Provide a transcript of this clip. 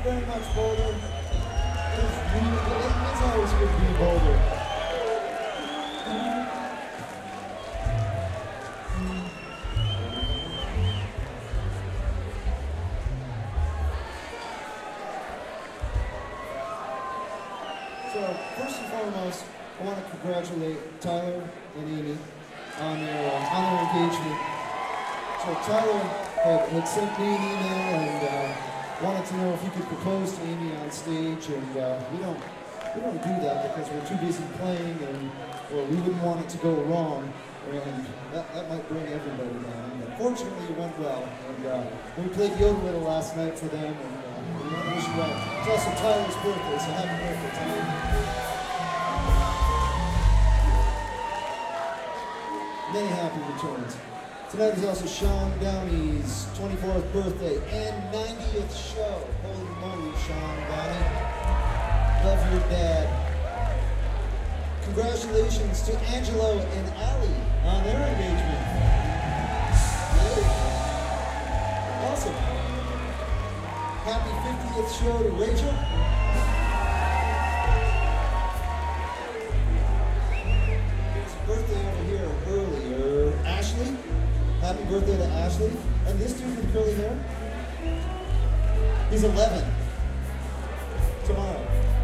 very much, Boulder. It's always good to be in Boulder. So, first and foremost, I want to congratulate Tyler and Amy on their engagement. So Tyler had sent me an email and wanted to know if he could propose to Amy on stage, and we don't do that because we're too busy playing, and well, we wouldn't want it to go wrong, and that might bring everybody down. But fortunately, it went well, and we played Yoda Little last night for them, and we want to wish you well. It's also Tyler's birthday, so happy birthday, Tyler. Many happy returns. Tonight is also Sean Downey's 24th birthday and 90th show. Holy moly, Sean Downey. Love your dad. Congratulations to Angelo and Allie on their engagement. Awesome. Happy 50th show to Rachel. Birthday over here earlier. Ashley. Happy birthday to Ashley. And this dude with curly hair? He's 11. Tomorrow.